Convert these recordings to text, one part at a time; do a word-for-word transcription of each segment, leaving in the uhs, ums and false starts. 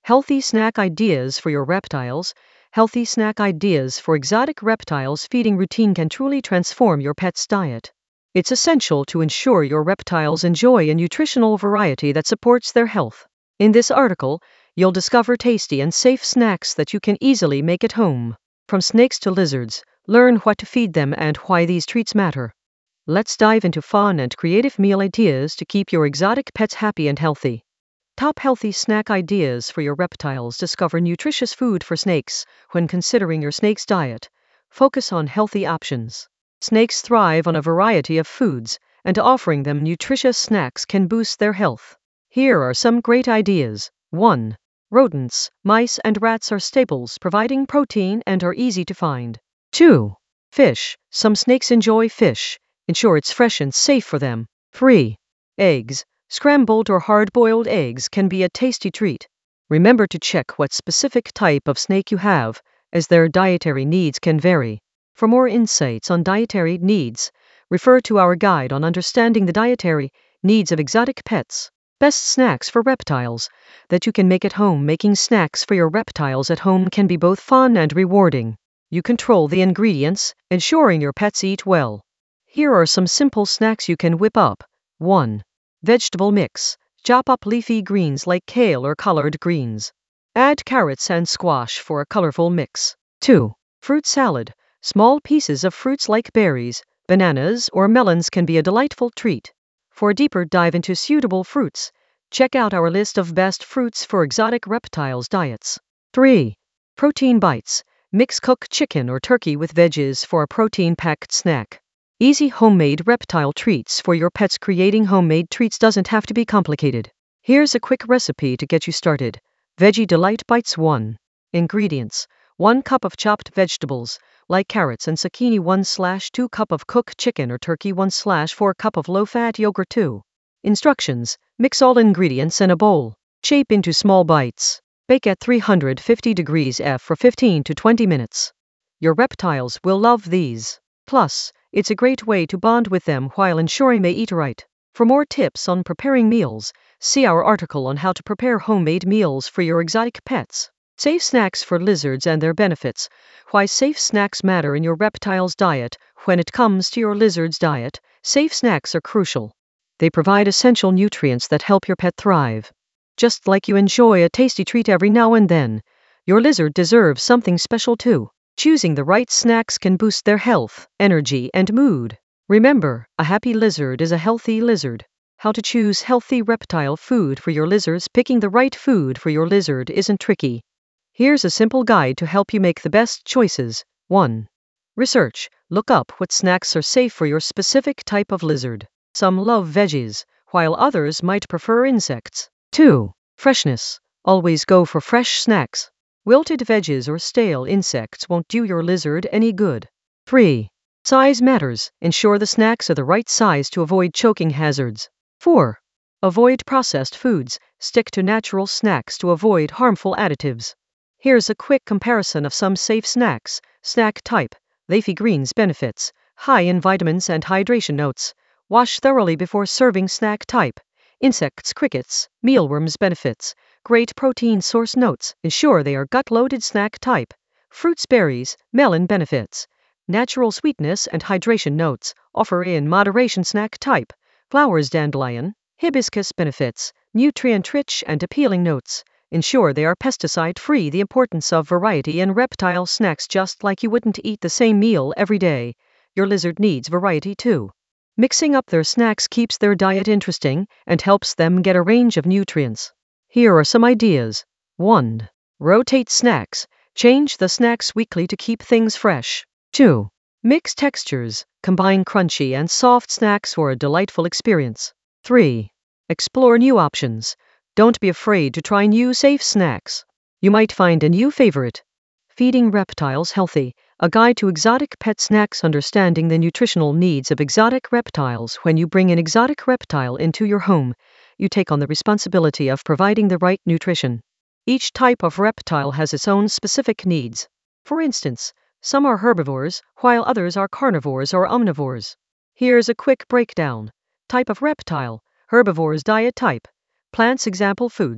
Healthy snack ideas for your reptiles. Healthy snack ideas for exotic reptiles. Feeding routine can truly transform your pet's diet. It's essential to ensure your reptiles enjoy a nutritional variety that supports their health. In this article, you'll discover tasty and safe snacks that you can easily make at home. From snakes to lizards, learn what to feed them and why these treats matter. Let's dive into fun and creative meal ideas to keep your exotic pets happy and healthy. Top healthy snack ideas for your reptiles. Discover nutritious food for snakes. When considering your snake's diet, focus on healthy options. Snakes thrive on a variety of foods, and offering them nutritious snacks can boost their health. Here are some great ideas. one. Rodents. Mice and rats are staples, providing protein and are easy to find. two. Fish. Some snakes enjoy fish. Ensure it's fresh and safe for them. three. Eggs. Scrambled or hard-boiled eggs can be a tasty treat. Remember to check what specific type of snake you have, as their dietary needs can vary. For more insights on dietary needs, refer to our guide on understanding the dietary needs of exotic pets. Best snacks for reptiles that you can make at home. Making snacks for your reptiles at home can be both fun and rewarding. You control the ingredients, ensuring your pets eat well. Here are some simple snacks you can whip up. one. Vegetable mix. Chop up leafy greens like kale or collard greens. Add carrots and squash for a colorful mix. two. Fruit salad. Small pieces of fruits like berries, bananas, or melons can be a delightful treat. For a deeper dive into suitable fruits, check out our list of best fruits for exotic reptiles diets. three. Protein bites. Mix cooked chicken or turkey with veggies for a protein-packed snack. Easy homemade reptile treats for your pets. Creating homemade treats doesn't have to be complicated. Here's a quick recipe to get you started. Veggie Delight Bites. one. Ingredients. one cup of chopped vegetables, like carrots and zucchini. one slash two cup of cooked chicken or turkey. one slash four cup of low-fat yogurt. two. Instructions. Mix all ingredients in a bowl. Shape into small bites. Bake at three hundred fifty degrees F for fifteen to twenty minutes. Your reptiles will love these. Plus, it's a great way to bond with them while ensuring they eat right. For more tips on preparing meals, see our article on how to prepare homemade meals for your exotic pets. Safe snacks for lizards and their benefits. Why safe snacks matter in your reptile's diet. When it comes to your lizard's diet, safe snacks are crucial. They provide essential nutrients that help your pet thrive. Just like you enjoy a tasty treat every now and then, your lizard deserves something special too. Choosing the right snacks can boost their health, energy, and mood. Remember, a happy lizard is a healthy lizard. How to choose healthy reptile food for your lizards. Picking the right food for your lizard isn't tricky. Here's a simple guide to help you make the best choices. one. Research. Look up what snacks are safe for your specific type of lizard. Some love veggies, while others might prefer insects. two. Freshness. Always go for fresh snacks. Wilted veggies or stale insects won't do your lizard any good. three. Size matters. Ensure the snacks are the right size to avoid choking hazards. four. Avoid processed foods. Stick to natural snacks to avoid harmful additives. Here's a quick comparison of some safe snacks. Snack type. Leafy greens. Benefits. High in vitamins and hydration. Notes. Wash thoroughly before serving. Snack type. Insects. Crickets. Mealworms. Benefits. Great protein source. Notes. Ensure they are gut-loaded. Snack type. Fruits. Berries. Melon. Benefits. Natural sweetness and hydration. Notes. Offer in moderation. Snack type. Flowers. Dandelion. Hibiscus. Benefits. Nutrient-rich and appealing. Notes. Ensure they are pesticide-free. The importance of variety in reptile snacks. Just like you wouldn't eat the same meal every day, your lizard needs variety too. Mixing up their snacks keeps their diet interesting and helps them get a range of nutrients. Here are some ideas. one. Rotate snacks. Change the snacks weekly to keep things fresh. two. Mix textures. Combine crunchy and soft snacks for a delightful experience. three. Explore new options. Don't be afraid to try new safe snacks. You might find a new favorite. Feeding reptiles healthy. A guide to exotic pet snacks. Understanding the nutritional needs of exotic reptiles. When you bring an exotic reptile into your home, you take on the responsibility of providing the right nutrition. Each type of reptile has its own specific needs. For instance, some are herbivores, while others are carnivores or omnivores. Here's a quick breakdown. Type of reptile. Herbivores. Diet type. Plants. Example foods.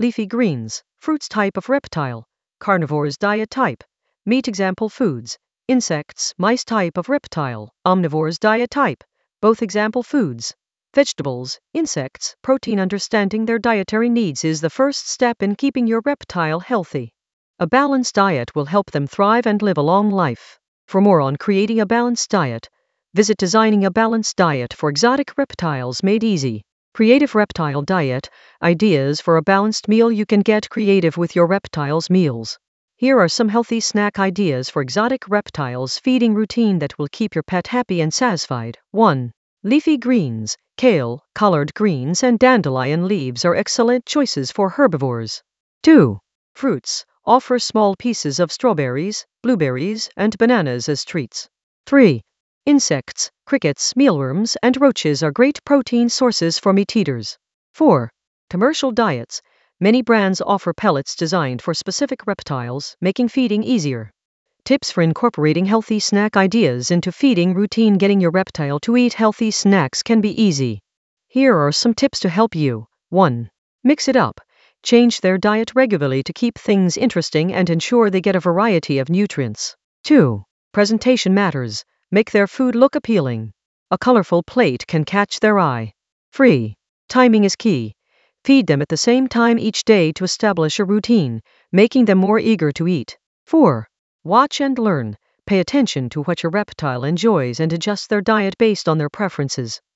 Leafy greens, fruits type of reptile. Carnivores diet type. Meat example foods. Insects, mice type of reptile. Omnivores diet type. Both example foods. Vegetables, insects, protein. Understanding their dietary needs is the first step in keeping your reptile healthy. A balanced diet will help them thrive and live a long life. For more on creating a balanced diet, visit Designing a Balanced Diet for Exotic Reptiles Made Easy. Creative Reptile Diet, ideas for a balanced meal. You can get creative with your reptiles' meals. Here are some healthy snack ideas for exotic reptiles feeding routine that will keep your pet happy and satisfied. one. Leafy greens, kale, collard greens, and dandelion leaves are excellent choices for herbivores. two. Fruits, offer small pieces of strawberries, blueberries, and bananas as treats. three. Insects, crickets, mealworms, and roaches are great protein sources for meat eaters. four. Commercial diets. Many brands offer pellets designed for specific reptiles, making feeding easier. Tips for incorporating healthy snack ideas into feeding routine. Getting your reptile to eat healthy snacks can be easy. Here are some tips to help you. one. Mix it up. Change their diet regularly to keep things interesting and ensure they get a variety of nutrients. two. Presentation matters. Make their food look appealing. A colorful plate can catch their eye. three. Timing is key. Feed them at the same time each day to establish a routine, making them more eager to eat. four. Watch and learn. Pay attention to what your reptile enjoys and adjust their diet based on their preferences.